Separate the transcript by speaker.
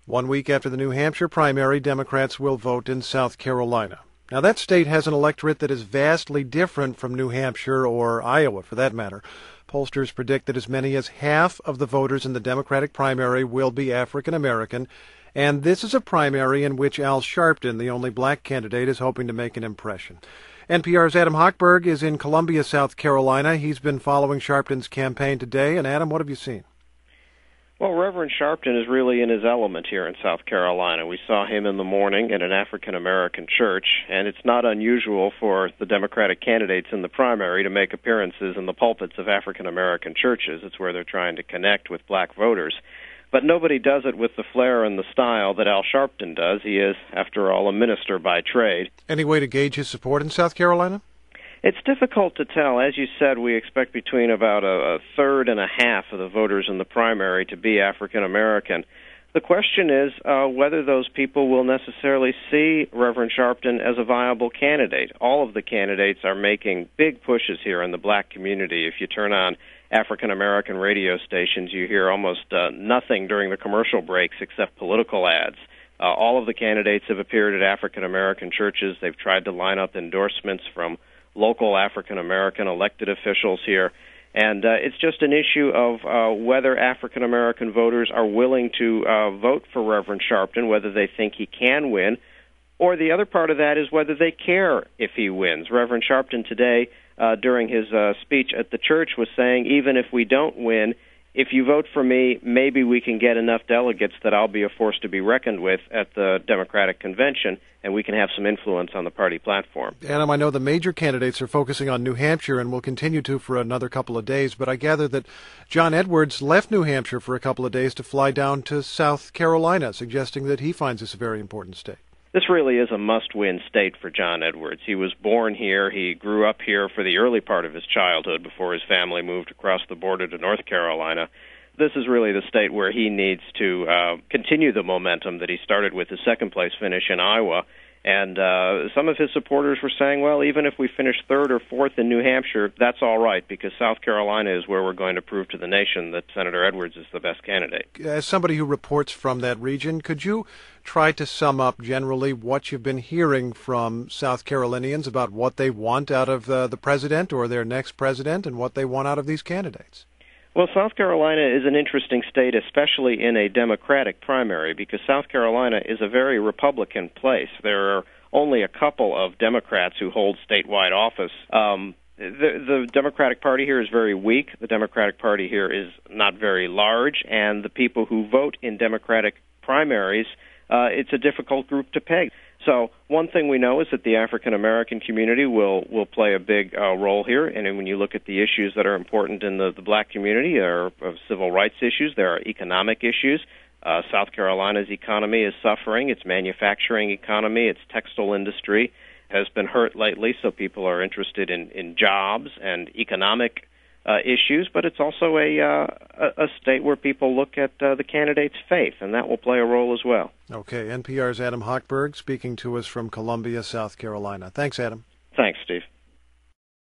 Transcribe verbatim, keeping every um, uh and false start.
Speaker 1: One week after the New Hampshire primary, Democrats will vote in South Carolina. Now, that state has an electorate that is vastly different from New Hampshire or Iowa, for that matter. Pollsters predict that as many as half of the voters in the Democratic primary will be African American, and this is a primary in which Al Sharpton, the only black candidate, is hoping to make an impression. N P R's Adam Hochberg is in Columbia, South Carolina. He's been following Sharpton's campaign today. And Adam, what have you seen?
Speaker 2: Well, Reverend Sharpton is really in his element here in South Carolina. We saw him in the morning at an African-American church, and it's not unusual for the Democratic candidates in the primary to make appearances in the pulpits of African-American churches. It's where they're trying to connect with black voters. But nobody does it with the flair and the style that Al Sharpton does. He is, after all, a minister by trade.
Speaker 1: Any way to gauge his support in South Carolina?
Speaker 2: It's difficult to tell. As you said, we expect between about a, a third and a half of the voters in the primary to be African American. The question is uh, whether those people will necessarily see Reverend Sharpton as a viable candidate. All of the candidates are making big pushes here in the black community. If you turn on African American radio stations, you hear almost uh, nothing during the commercial breaks except political ads. Uh, all of the candidates have appeared at African American churches. They've tried to line up endorsements from local African-American elected officials here. And uh, it's just an issue of uh, whether African-American voters are willing to uh, vote for Reverend Sharpton, whether they think he can win, or the other part of that is whether they care if he wins. Reverend Sharpton today, uh, during his uh, speech at the church, was saying, even if we don't win, if you vote for me, maybe we can get enough delegates that I'll be a force to be reckoned with at the Democratic convention, and we can have some influence on the party platform.
Speaker 1: Adam, I know the major candidates are focusing on New Hampshire and will continue to for another couple of days, but I gather that John Edwards left New Hampshire for a couple of days to fly down to South Carolina, suggesting that he finds this a very important state.
Speaker 2: This really is a must-win state for John Edwards. He was born here. He grew up here for the early part of his childhood before his family moved across the border to North Carolina. This is really the state where he needs to uh, continue the momentum that he started with his second-place finish in Iowa. And uh, some of his supporters were saying, well, even if we finish third or fourth in New Hampshire, that's all right, because South Carolina is where we're going to prove to the nation that Senator Edwards is the best candidate.
Speaker 1: As somebody who reports from that region, could you try to sum up generally what you've been hearing from South Carolinians about what they want out of uh, the president or their next president and what they want out of these candidates?
Speaker 2: Well, South Carolina is an interesting state, especially in a Democratic primary, because South Carolina is a very Republican place. There are only a couple of Democrats who hold statewide office. Um, the, the Democratic Party here is very weak. The Democratic Party here is not very large, and the people who vote in Democratic primaries, uh, it's a difficult group to peg. So one thing we know is that the African-American community will, will play a big uh, role here. And when you look at the issues that are important in the, the black community, there are uh, civil rights issues, there are economic issues. Uh, South Carolina's economy is suffering. Its manufacturing economy, its textile industry has been hurt lately, so people are interested in, in jobs and economic Uh, issues, but it's also a, uh, a, a state where people look at uh, the candidate's faith, and that will play a role as well.
Speaker 1: Okay, N P R's Adam Hochberg speaking to us from Columbia, South Carolina. Thanks, Adam.
Speaker 2: Thanks, Steve.